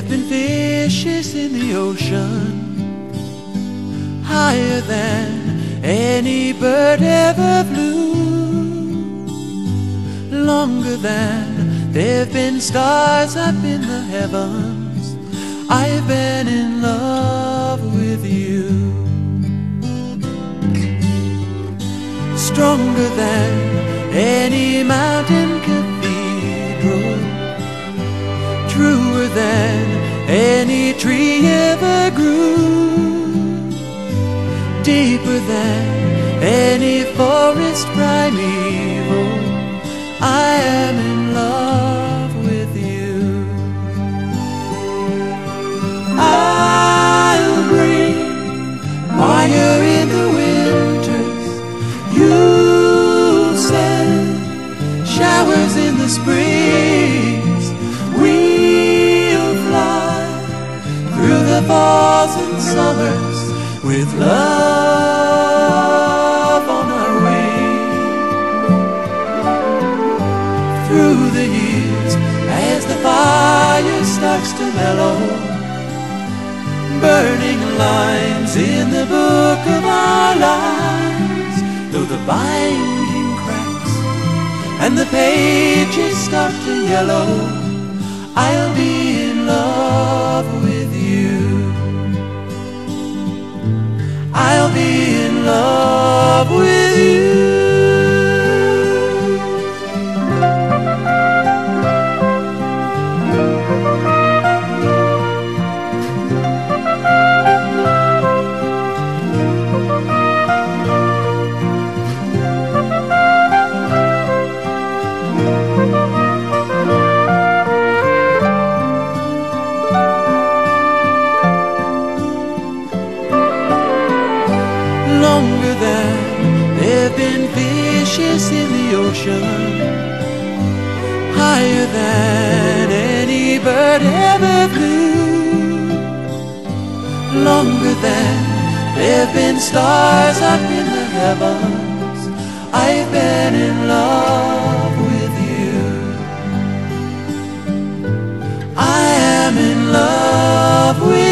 There've been fishes in the ocean, higher than any bird ever flew, longer than there've been stars up in the heavens. I've been in love with you. Stronger than any mountain cathedral, truer than any tree ever grew, deeper than any forest primeval. I am in love with you. I'll bring fire in the winters, you'll send showers in the springs. We'll fly through the falls and summers with love on our wings. Through the years, as the fire starts to mellow, burning lines in the book of our lives, though the binding cracks and the pages start to yellow, I'll be in love with you. I'll be in love with you. Longer than there've been fishes in the ocean, higher than any bird ever flew, longer than there've been stars up in the heavens. I've been in love with you. I am in love with you.